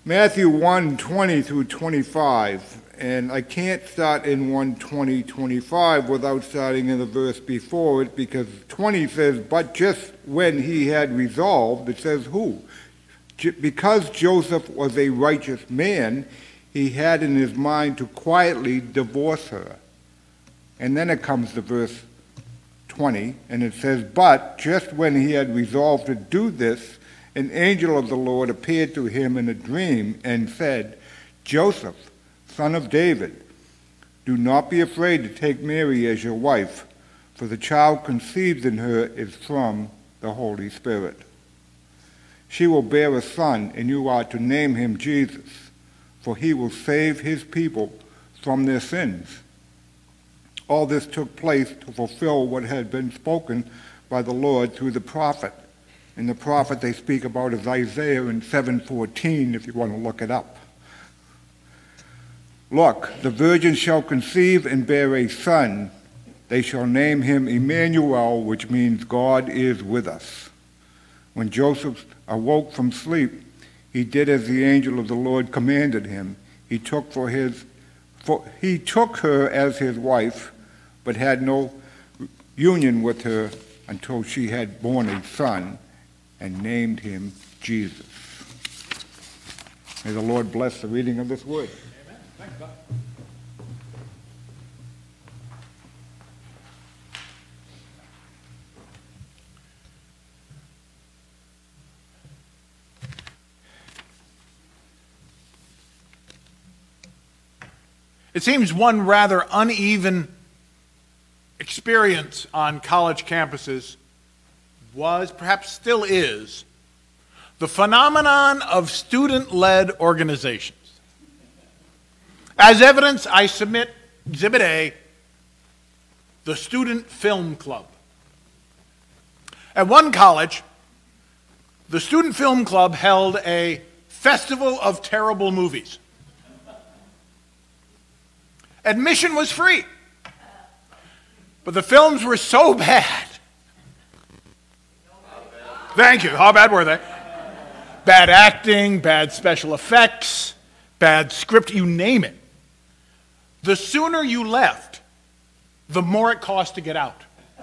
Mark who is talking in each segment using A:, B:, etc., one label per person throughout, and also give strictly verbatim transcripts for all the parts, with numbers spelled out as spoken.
A: Matthew one twenty through twenty-five, and I can't start in one twenty, twenty-five without starting in the verse before it, because twenty says, but just when he had resolved, it says who? Because Joseph was a righteous man, he had in his mind to quietly divorce her. And then it comes to verse twenty, and it says, but just when he had resolved to do this, an angel of the Lord appeared to him in a dream and said, Joseph, son of David, do not be afraid to take Mary as your wife, for the child conceived in her is from the Holy Spirit. She will bear a son, and you are to name him Jesus, for he will save his people from their sins. All this took place to fulfill what had been spoken by the Lord through the prophet. And the prophet they speak about is Isaiah in seven fourteen, if you want to look it up. Look, the virgin shall conceive and bear a son. They shall name him Emmanuel, which means God is with us. When Joseph awoke from sleep, he did as the angel of the Lord commanded him. He took for his, for, he took her as his wife, but had no union with her until she had borne a son, and named him Jesus. May the Lord bless the reading of this word.
B: Amen. Thanks, God. It seems one rather uneven experience on college campuses was, perhaps still is, the phenomenon of student-led organizations. As evidence, I submit Exhibit A, the Student Film Club. At one college, the Student Film Club held a festival of terrible movies. Admission was free, but the films were so bad. Thank you. How bad were they? Bad acting, bad special effects, bad script, you name it. The sooner you left, the more it cost to get out.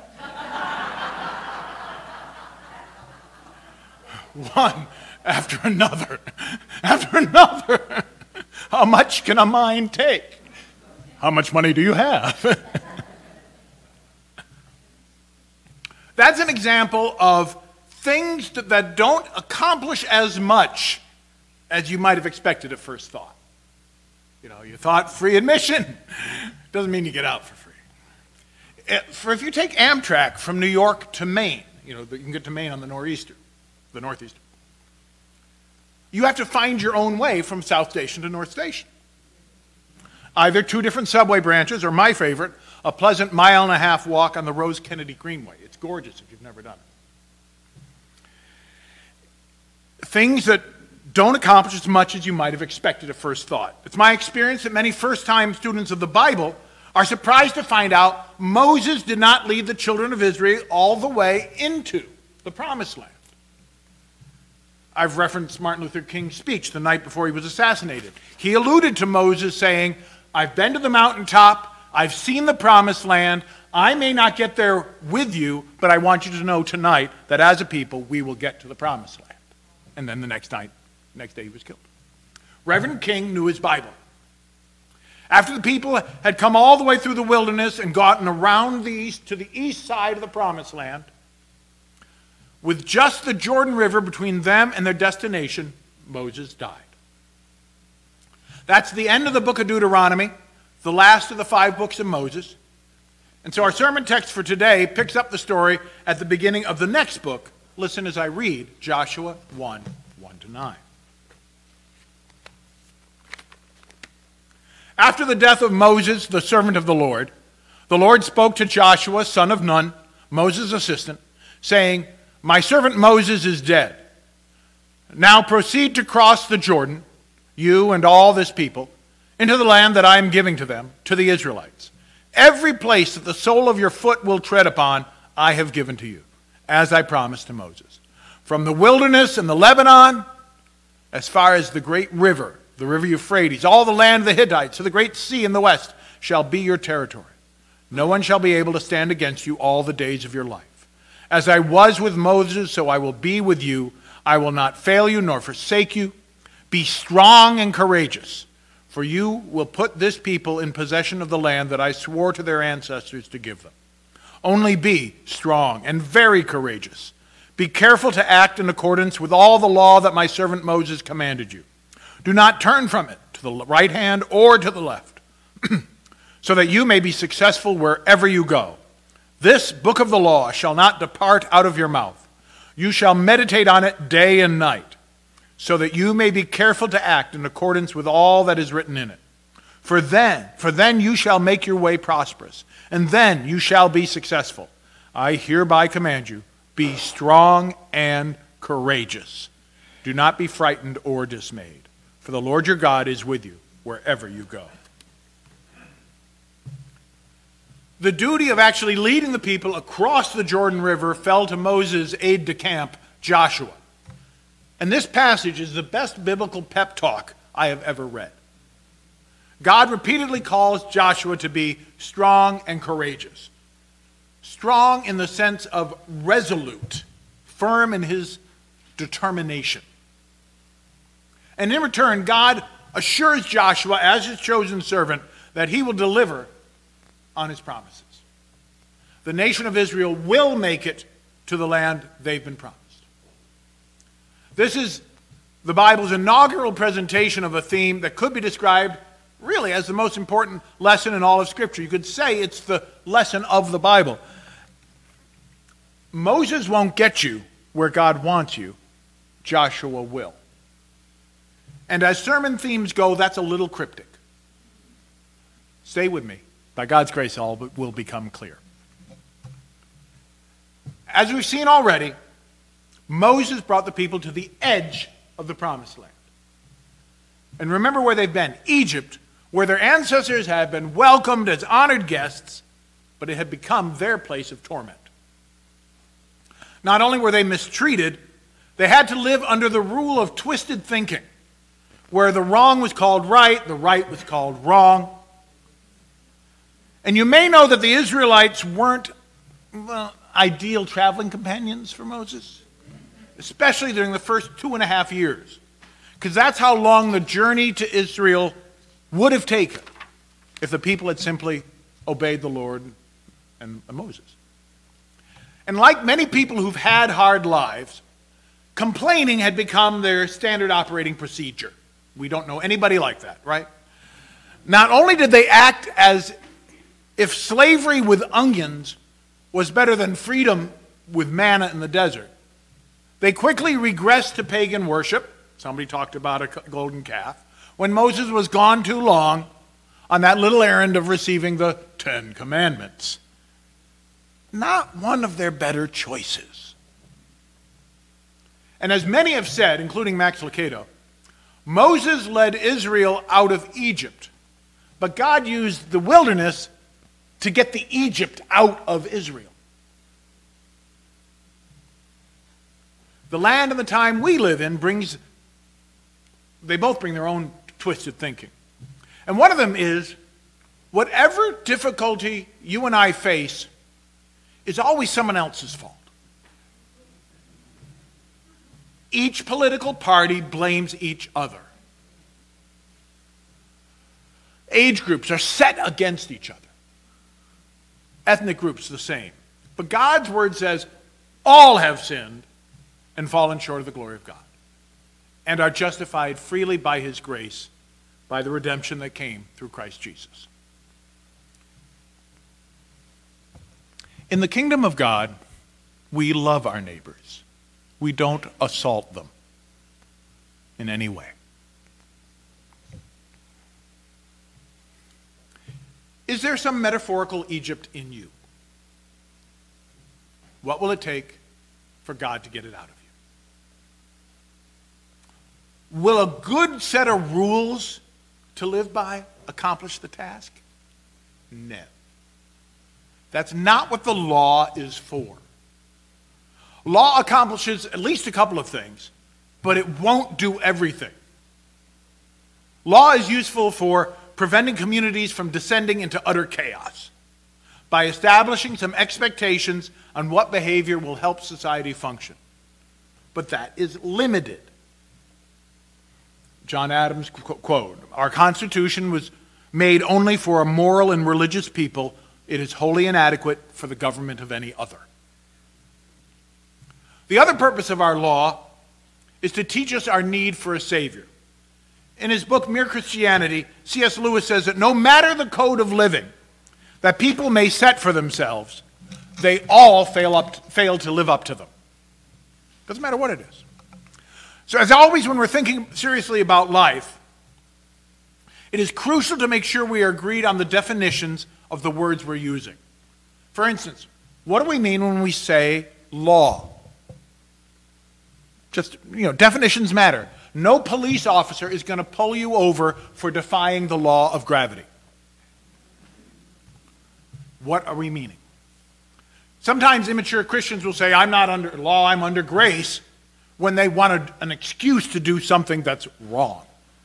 B: One after another, after another. How much can a mind take? How much money do you have? That's an example of things that, that don't accomplish as much as you might have expected at first thought. You know, you thought free admission. Doesn't mean you get out for free. For if you take Amtrak from New York to Maine, you know, you can get to Maine on the northeastern, the northeastern. You have to find your own way from South Station to North Station. Either two different subway branches, or my favorite, a pleasant mile and a half walk on the Rose Kennedy Greenway. It's gorgeous if you've never done it. Things that don't accomplish as much as you might have expected at first thought. It's my experience that many first-time students of the Bible are surprised to find out Moses did not lead the children of Israel all the way into the Promised Land. I've referenced Martin Luther King's speech the night before he was assassinated. He alluded to Moses saying, I've been to the mountaintop, I've seen the Promised Land, I may not get there with you, but I want you to know tonight that as a people, we will get to the Promised Land. And then the next night, next day he was killed. Reverend King knew his Bible. After the people had come all the way through the wilderness and gotten around the east to the east side of the Promised Land, with just the Jordan River between them and their destination, Moses died. That's the end of the book of Deuteronomy, the last of the five books of Moses. And so our sermon text for today picks up the story at the beginning of the next book. Listen as I read Joshua one, one to nine. After the death of Moses, the servant of the Lord, the Lord spoke to Joshua, son of Nun, Moses' assistant, saying, My servant Moses is dead. Now proceed to cross the Jordan, you and all this people, into the land that I am giving to them, to the Israelites. Every place that the sole of your foot will tread upon, I have given to you, as I promised to Moses. From the wilderness and the Lebanon as far as the great river, the river Euphrates, all the land of the Hittites, to the great sea in the west, shall be your territory. No one shall be able to stand against you all the days of your life. As I was with Moses, so I will be with you. I will not fail you nor forsake you. Be strong and courageous, for you will put this people in possession of the land that I swore to their ancestors to give them. Only be strong and very courageous. Be careful to act in accordance with all the law that my servant Moses commanded you. Do not turn from it to the right hand or to the left, so that you may be successful wherever you go. This book of the law shall not depart out of your mouth. You shall meditate on it day and night, so that you may be careful to act in accordance with all that is written in it. For then, for then you shall make your way prosperous, and then you shall be successful. I hereby command you, be strong and courageous. Do not be frightened or dismayed, for the Lord your God is with you wherever you go. The duty of actually leading the people across the Jordan River fell to Moses' aide-de-camp, Joshua. And this passage is the best biblical pep talk I have ever read. God repeatedly calls Joshua to be strong and courageous. Strong in the sense of resolute, firm in his determination. And in return, God assures Joshua, as his chosen servant, that he will deliver on his promises. The nation of Israel will make it to the land they've been promised. This is the Bible's inaugural presentation of a theme that could be described really as the most important lesson in all of Scripture. You could say it's the lesson of the Bible. Moses won't get you where God wants you. Joshua will. And as sermon themes go, that's a little cryptic. Stay with me. By God's grace, all will become clear. As we've seen already, Moses brought the people to the edge of the promised land. And remember where they've been. Egypt, where their ancestors had been welcomed as honored guests, but it had become their place of torment. Not only were they mistreated, they had to live under the rule of twisted thinking, where the wrong was called right, the right was called wrong. And you may know that the Israelites weren't, well, ideal traveling companions for Moses, especially during the first two and a half years, because that's how long the journey to Israel would have taken if the people had simply obeyed the Lord and Moses. And like many people who've had hard lives, complaining had become their standard operating procedure. We don't know anybody like that, right? Not only did they act as if slavery with onions was better than freedom with manna in the desert, they quickly regressed to pagan worship. Somebody talked about a golden calf. When Moses was gone too long on that little errand of receiving the Ten Commandments. Not one of their better choices. And as many have said, including Max Lucado, Moses led Israel out of Egypt, but God used the wilderness to get the Egypt out of Israel. The land and the time we live in brings, they both bring their own twisted thinking. And one of them is, whatever difficulty you and I face is always someone else's fault. Each political party blames each other. Age groups are set against each other. Ethnic groups the same. But God's word says all have sinned and fallen short of the glory of God, and are justified freely by his grace, by the redemption that came through Christ Jesus. In the kingdom of God, we love our neighbors. We don't assault them in any way. Is there some metaphorical Egypt in you? What will it take for God to get it out of you? Will a good set of rules to live by accomplish the task? No. That's not what the law is for. Law accomplishes at least a couple of things. but it won't do everything. Law is useful for preventing communities from descending into utter chaos by establishing some expectations on what behavior will help society function. But that is limited. John Adams quote, "Our Constitution was made only for a moral and religious people. It is wholly inadequate for the government of any other." The other purpose of our law is to teach us our need for a Savior. In his book, Mere Christianity, C S Lewis says that no matter the code of living that people may set for themselves, they all fail, up, fail to live up to them. Doesn't matter what it is. So as always, when we're thinking seriously about life, it is crucial to make sure we are agreed on the definitions of the words we're using. For instance, what do we mean when we say law? Just, you know, definitions matter. No police officer is going to pull you over for defying the law of gravity. What are we meaning? Sometimes immature Christians will say, I'm not under law, I'm under grace, when they want a, an excuse to do something that's wrong.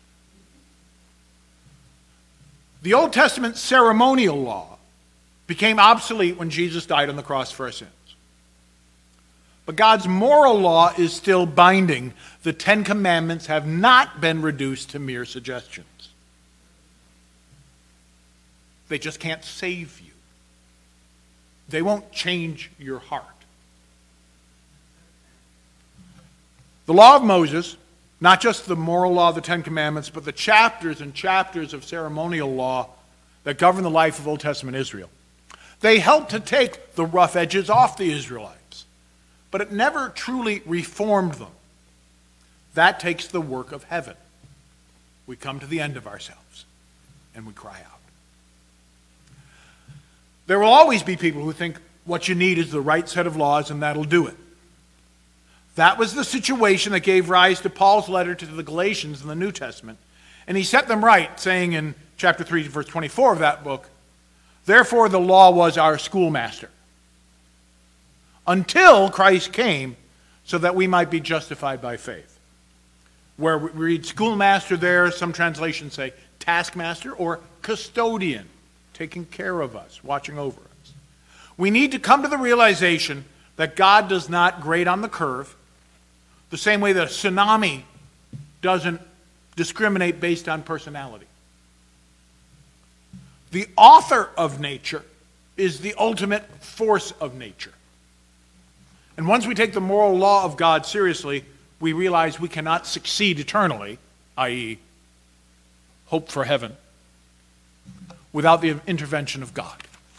B: The Old Testament ceremonial law became obsolete when Jesus died on the cross for our sins. But God's moral law is still binding. The Ten Commandments have not been reduced to mere suggestions. They just can't save you. They won't change your heart. The law of Moses, not just the moral law of the Ten Commandments, but the chapters and chapters of ceremonial law that govern the life of Old Testament Israel, they help to take the rough edges off the Israelites, but it never truly reformed them. That takes the work of heaven. We come to the end of ourselves and we cry out. There will always be people who think what you need is the right set of laws and that'll do it. That was the situation that gave rise to Paul's letter to the Galatians in the New Testament. And he set them right, saying in chapter three, verse twenty-four of that book, therefore the law was our schoolmaster, until Christ came so that we might be justified by faith. Where we read schoolmaster there, some translations say taskmaster or custodian, taking care of us, watching over us. We need to come to the realization that God does not grade on the curve, the same way that a tsunami doesn't discriminate based on personality. The author of nature is the ultimate force of nature. And once we take the moral law of God seriously, we realize we cannot succeed eternally, that is, hope for heaven, without the intervention of God.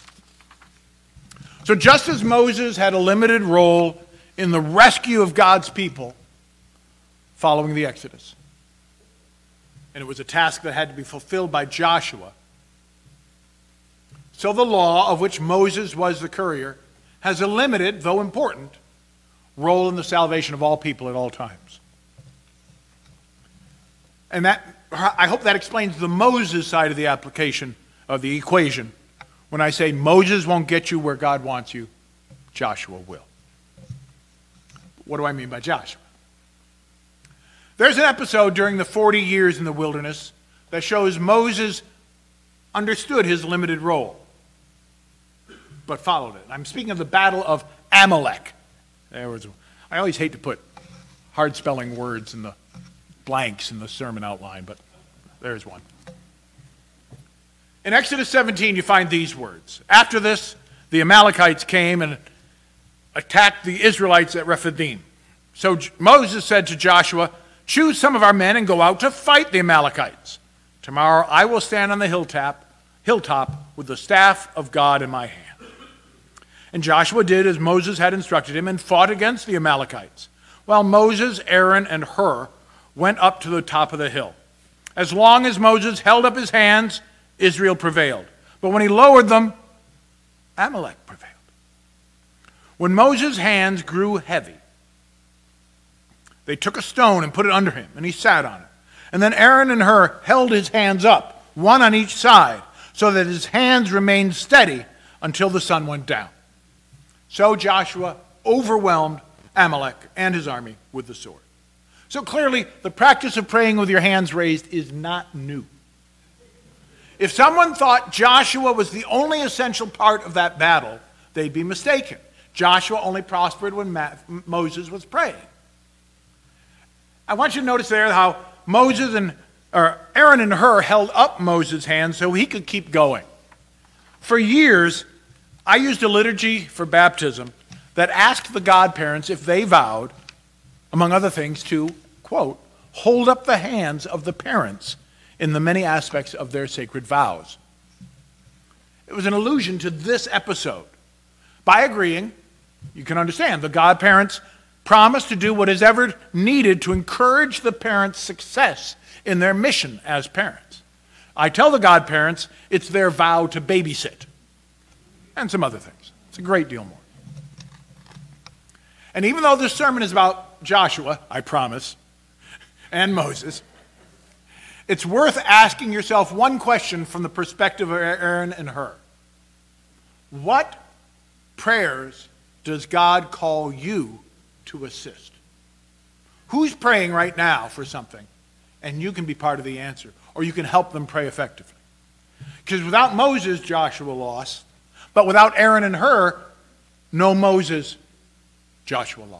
B: So just as Moses had a limited role in the rescue of God's people following the Exodus, and it was a task that had to be fulfilled by Joshua, so the law, of which Moses was the courier, has a limited, though important, role in the salvation of all people at all times. And that, I hope that explains the Moses side of the application of the equation. When I say Moses won't get you where God wants you, Joshua will. What do I mean by Joshua? There's an episode during the forty years in the wilderness that shows Moses understood his limited role, but followed it. I'm speaking of the Battle of Amalek. There was, I always hate to put hard spelling words in the blanks in the sermon outline, but there's one. In Exodus seventeen, you find these words. After this, the Amalekites came and attacked the Israelites at Rephidim. So Moses said to Joshua, choose some of our men and go out to fight the Amalekites. Tomorrow I will stand on the hilltop, hilltop with the staff of God in my hand. And Joshua did as Moses had instructed him and fought against the Amalekites, while Moses, Aaron, and Hur went up to the top of the hill. As long as Moses held up his hands, Israel prevailed. But when he lowered them, Amalek prevailed. When Moses' hands grew heavy, they took a stone and put it under him, and he sat on it. And then Aaron and Hur held his hands up, one on each side, so that his hands remained steady until the sun went down. So Joshua overwhelmed Amalek and his army with the sword. So clearly, the practice of praying with your hands raised is not new. If someone thought Joshua was the only essential part of that battle, they'd be mistaken. Joshua only prospered when Ma- Moses was praying. I want you to notice there how Moses and or Aaron and Hur held up Moses' hand so he could keep going. For years, I used a liturgy for baptism that asked the godparents if they vowed, among other things, to, quote, hold up the hands of the parents in the many aspects of their sacred vows. It was an allusion to this episode. By agreeing, you can understand, the godparents promise to do what is ever needed to encourage the parents' success in their mission as parents. I tell the godparents it's their vow to babysit, and some other things. It's a great deal more. And even though this sermon is about Joshua, I promise, and Moses, it's worth asking yourself one question from the perspective of Aaron and Hur. What prayers does God call you to assist? Who's praying right now for something? And you can be part of the answer, or you can help them pray effectively. Because without Moses, Joshua lost. But without Aaron and Hur, no Moses, Joshua lost.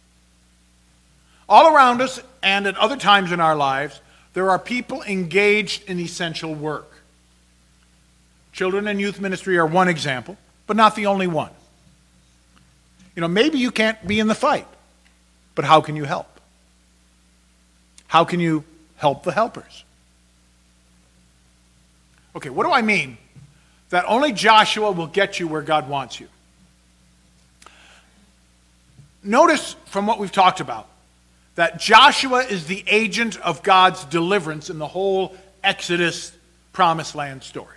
B: All around us and at other times in our lives, there are people engaged in essential work. Children and youth ministry are one example, but not the only one. You know, maybe you can't be in the fight, but how can you help? How can you help the helpers? Okay, what do I mean? That only Joshua will get you where God wants you. Notice from what we've talked about that Joshua is the agent of God's deliverance in the whole Exodus promised land story.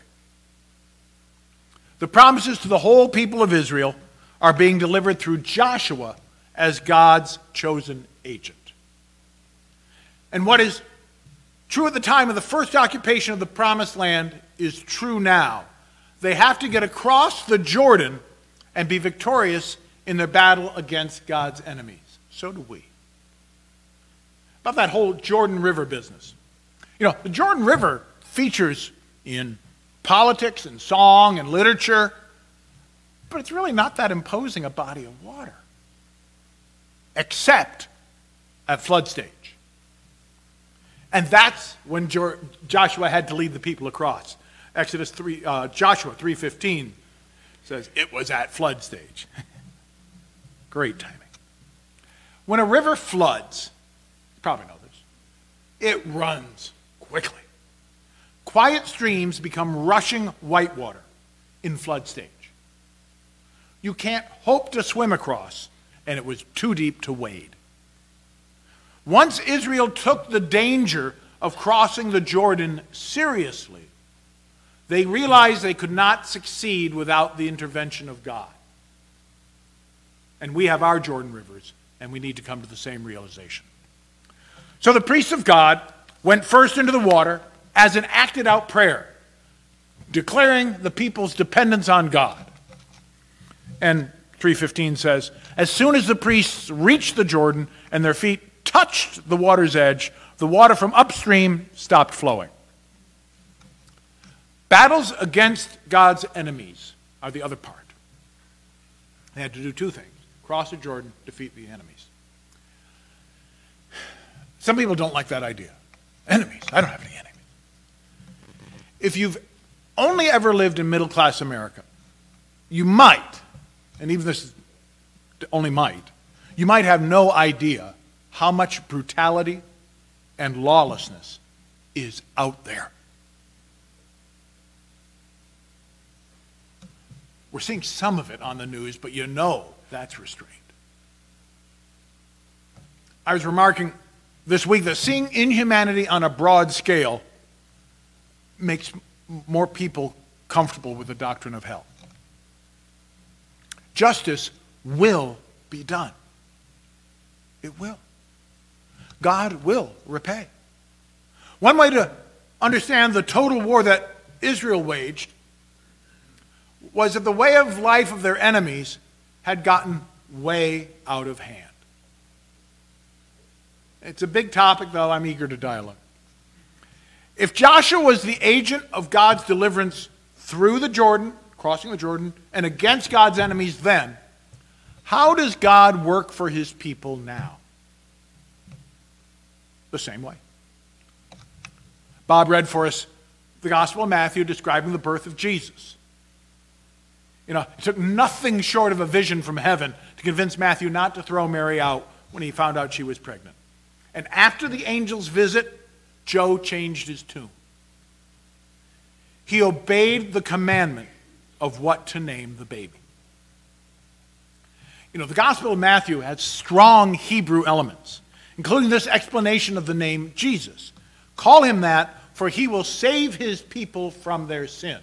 B: The promises to the whole people of Israel are being delivered through Joshua as God's chosen agent. And what is true at the time of the first occupation of the promised land is true now. They have to get across the Jordan and be victorious in their battle against God's enemies. So do we. About that whole Jordan River business. You know, the Jordan River features in politics and song and literature, but it's really not that imposing a body of water, except at flood stage. And that's when jo- Joshua had to lead the people across. Exodus three, uh, Joshua three fifteen says it was at flood stage. Great timing. When a river floods, you probably know this, it runs quickly. Quiet streams become rushing whitewater in flood stage. You can't hope to swim across, and it was too deep to wade. Once Israel took the danger of crossing the Jordan seriously, they realized they could not succeed without the intervention of God. And we have our Jordan rivers, and we need to come to the same realization. So the priests of God went first into the water as an acted out prayer, declaring the people's dependence on God. And three fifteen says, as soon as the priests reached the Jordan and their feet touched the water's edge, the water from upstream stopped flowing. Battles against God's enemies are the other part. They had to do two things: cross the Jordan, defeat the enemies. Some people don't like that idea. Enemies. I don't have any enemies. If you've only ever lived in middle-class America, you might, and even this is only might, you might have no idea how much brutality and lawlessness is out there. We're seeing some of it on the news, but you know that's restrained. I was remarking this week that seeing inhumanity on a broad scale makes more people comfortable with the doctrine of hell. Justice will be done. It will. God will repay. One way to understand the total war that Israel waged was that the way of life of their enemies had gotten way out of hand. It's a big topic, though. I'm eager to dialogue. If Joshua was the agent of God's deliverance through the Jordan, crossing the Jordan, and against God's enemies then, how does God work for his people now? The same way. Bob read for us the Gospel of Matthew describing the birth of Jesus. You know, it took nothing short of a vision from heaven to convince Matthew not to throw Mary out when he found out she was pregnant. And after the angel's visit, Joe changed his tune. He obeyed the commandment of what to name the baby. You know, the Gospel of Matthew has strong Hebrew elements, including this explanation of the name Jesus. Call him that, for he will save his people from their sin.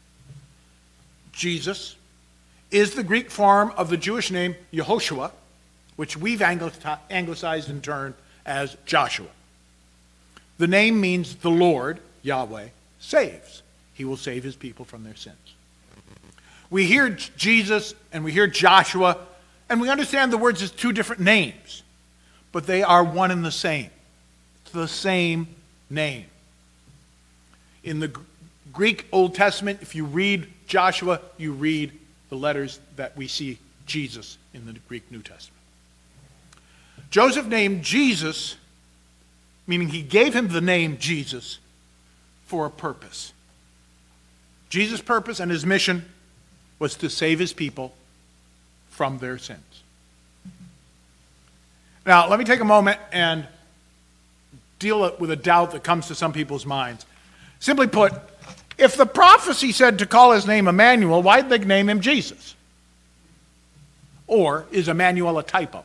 B: Jesus is the Greek form of the Jewish name Yehoshua, which we've anglicized in turn as Joshua. The name means the Lord, Yahweh, saves. He will save his people from their sins. We hear Jesus and we hear Joshua, and we understand the words as two different names, but they are one and the same. It's the same name. In the Greek Old Testament, if you read Joshua, you read the letters that we see Jesus in the Greek New Testament. Joseph named Jesus, meaning he gave him the name Jesus, for a purpose. Jesus' purpose and his mission was to save his people from their sins. Now, let me take a moment and deal with a doubt that comes to some people's minds. Simply put, if the prophecy said to call his name Emmanuel, why did they name him Jesus? Or is Emmanuel a typo?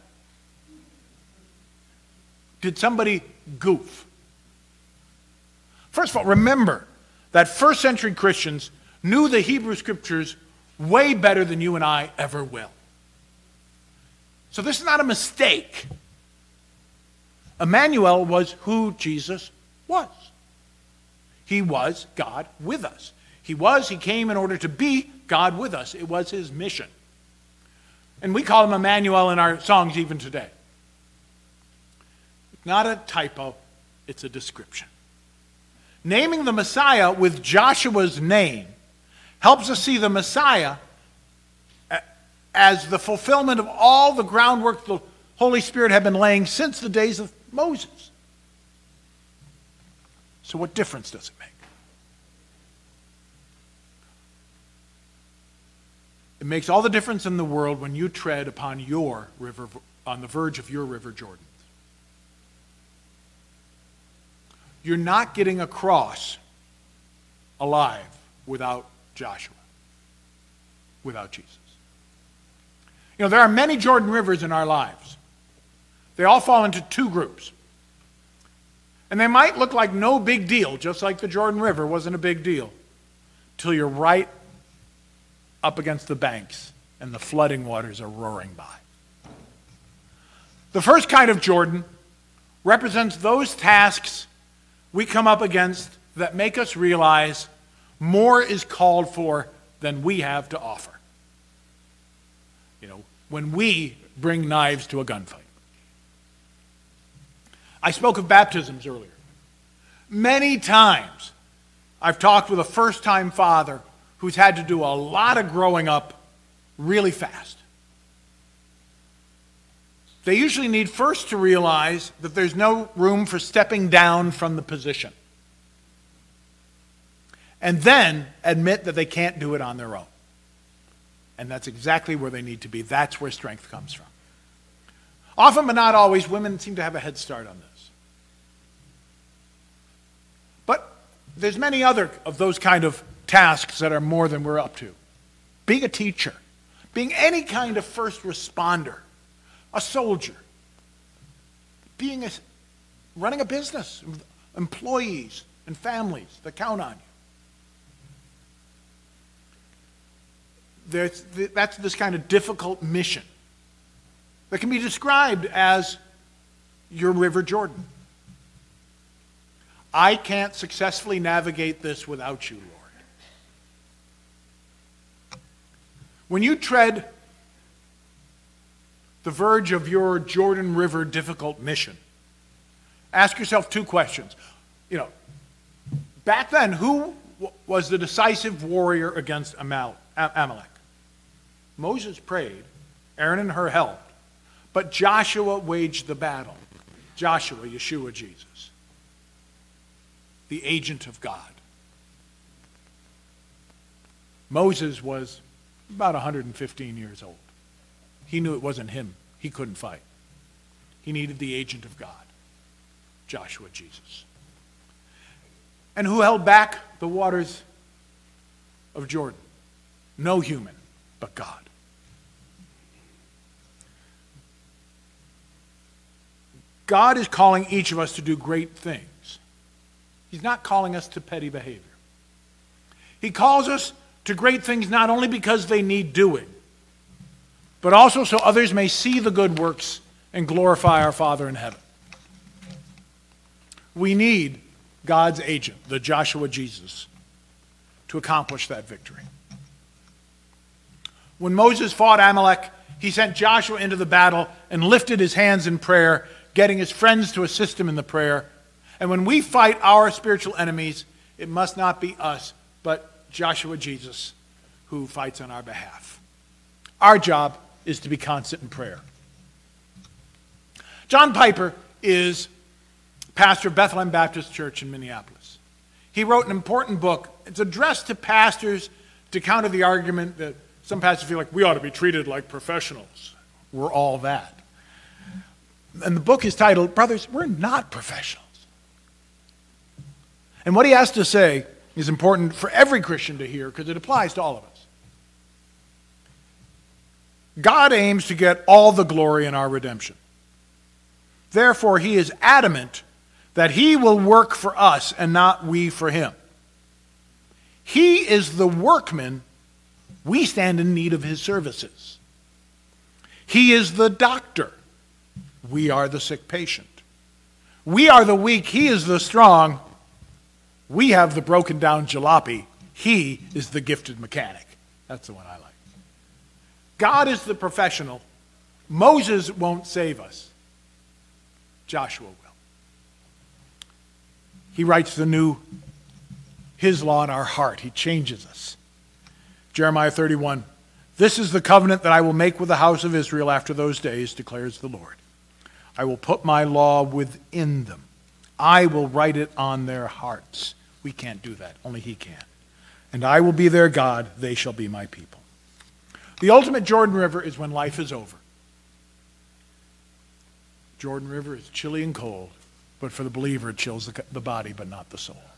B: Did somebody goof? First of all, remember that first century Christians knew the Hebrew scriptures way better than you and I ever will. So this is not a mistake. Emmanuel was who Jesus was. He was God with us. He was, he came in order to be God with us. It was his mission. And we call him Emmanuel in our songs even today. Not a typo, it's a description. Naming the Messiah with Joshua's name helps us see the Messiah as the fulfillment of all the groundwork the Holy Spirit had been laying since the days of Moses. So what difference does it make? It makes all the difference in the world when you tread upon your river, on the verge of your river Jordan. You're not getting across alive without Joshua, without Jesus. You know, there are many Jordan rivers in our lives. They all fall into two groups. And they might look like no big deal, just like the Jordan River wasn't a big deal, till you're right up against the banks and the flooding waters are roaring by. The first kind of Jordan represents those tasks we come up against that make us realize more is called for than we have to offer. You know, when we bring knives to a gunfight. I spoke of baptisms earlier. Many times I've talked with a first-time father who's had to do a lot of growing up really fast. They usually need first to realize that there's no room for stepping down from the position. And then admit that they can't do it on their own. And that's exactly where they need to be. That's where strength comes from. Often, but not always, women seem to have a head start on this. But there's many other of those kind of tasks that are more than we're up to. Being a teacher, being any kind of first responder, a soldier, being a, running a business, employees and families that count on you. There's, that's this kind of difficult mission that can be described as your River Jordan. I can't successfully navigate this without you, Lord. When you tread the verge of your Jordan River difficult mission, ask yourself two questions. You know, back then, who w- was the decisive warrior against Amal- Amalek? Moses prayed, Aaron and Hur helped, but Joshua waged the battle. Joshua, Yeshua, Jesus, the agent of God. Moses was about one hundred fifteen years old. He knew it wasn't him. He couldn't fight. He needed the agent of God, Joshua, Jesus. And who held back the waters of Jordan? No human, but God. God is calling each of us to do great things. He's not calling us to petty behavior. He calls us to great things not only because they need doing, but also so others may see the good works and glorify our Father in heaven. We need God's agent, the Joshua Jesus, to accomplish that victory. When Moses fought Amalek, he sent Joshua into the battle and lifted his hands in prayer, getting his friends to assist him in the prayer. And when we fight our spiritual enemies, it must not be us, but Joshua Jesus who fights on our behalf. Our job is to be constant in prayer. John Piper is pastor of Bethlehem Baptist Church in Minneapolis. He wrote an important book. It's addressed to pastors to counter the argument that some pastors feel like we ought to be treated like professionals. We're all that. And the book is titled, Brothers, We're Not Professionals. And what he has to say is important for every Christian to hear because it applies to all of us. God aims to get all the glory in our redemption. Therefore, he is adamant that he will work for us and not we for him. He is the workman. We stand in need of his services. He is the doctor. We are the sick patient. We are the weak. He is the strong. We have the broken down jalopy. He is the gifted mechanic. That's the one I like. God is the professional. Moses won't save us. Joshua will. He writes the new, his law in our heart. He changes us. Jeremiah thirty-one, this is the covenant that I will make with the house of Israel after those days, declares the Lord. I will put my law within them. I will write it on their hearts. We can't do that. Only he can. And I will be their God. They shall be my people. The ultimate Jordan River is when life is over. Jordan River is chilly and cold, but for the believer it chills the, the body, but not the soul.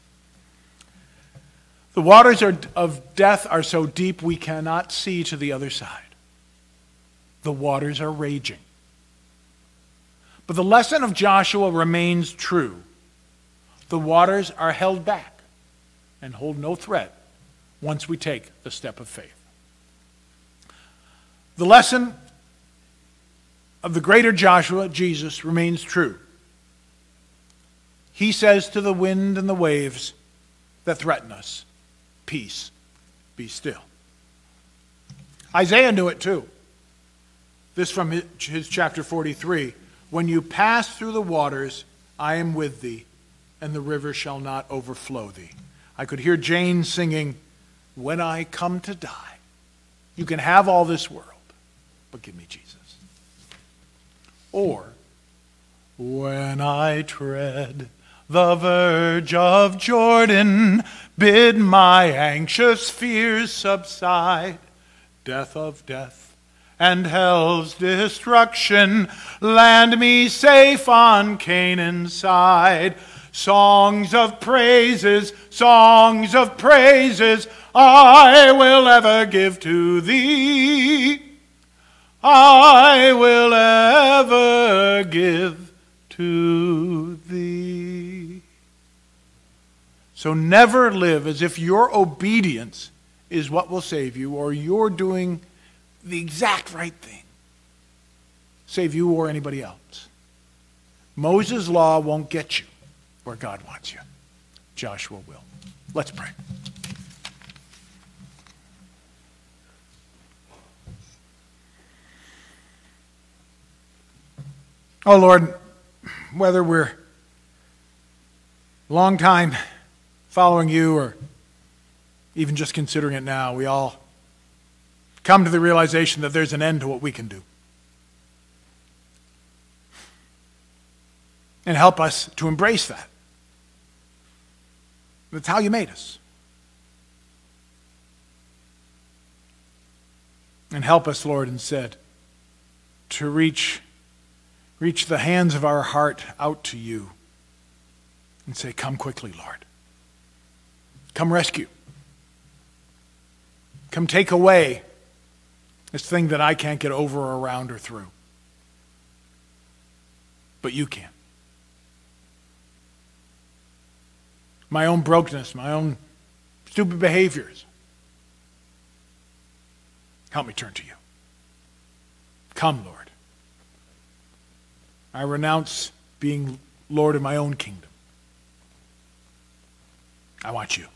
B: The waters are, of death are so deep we cannot see to the other side. The waters are raging. But the lesson of Joshua remains true. The waters are held back and hold no threat once we take the step of faith. The lesson of the greater Joshua, Jesus, remains true. He says to the wind and the waves that threaten us, peace, be still. Isaiah knew it too. This from his, his chapter forty-three. When you pass through the waters, I am with thee, and the river shall not overflow thee. I could hear Jane singing, when I come to die, you can have all this world, but give me Jesus. Or, when I tread the verge of Jordan, bid my anxious fears subside. Death of death and hell's destruction, land me safe on Canaan's side. Songs of praises, songs of praises, I will ever give to thee. I will ever give to thee. So never live as if your obedience is what will save you, or you're doing the exact right thing, save you or anybody else. Moses' law won't get you where God wants you. Joshua will. Let's pray. Oh Lord, whether we're long time following you, or even just considering it now, we all come to the realization that there's an end to what we can do. And help us to embrace that. That's how you made us. And help us, Lord, instead, to reach, reach the hands of our heart out to you and say, come quickly, Lord. Come rescue. Come take away this thing that I can't get over or around or through. But you can. My own brokenness, my own stupid behaviors. Help me turn to you. Come, Lord. I renounce being Lord of my own kingdom. I want you.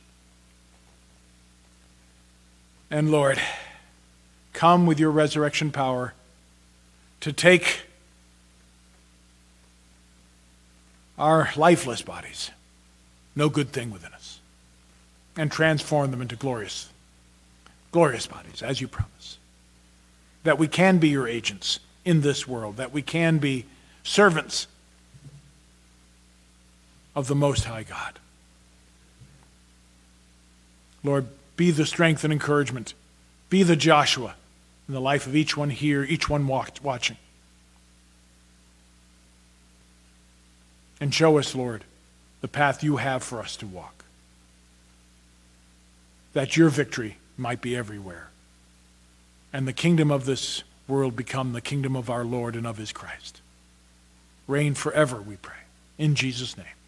B: And Lord, come with your resurrection power to take our lifeless bodies, no good thing within us, and transform them into glorious, glorious bodies, as you promise. That we can be your agents in this world, that we can be servants of the Most High God. Lord, be the strength and encouragement. Be the Joshua in the life of each one here, each one walked, watching. And show us, Lord, the path you have for us to walk. That your victory might be everywhere. And the kingdom of this world become the kingdom of our Lord and of his Christ. Reign forever, we pray. In Jesus' name.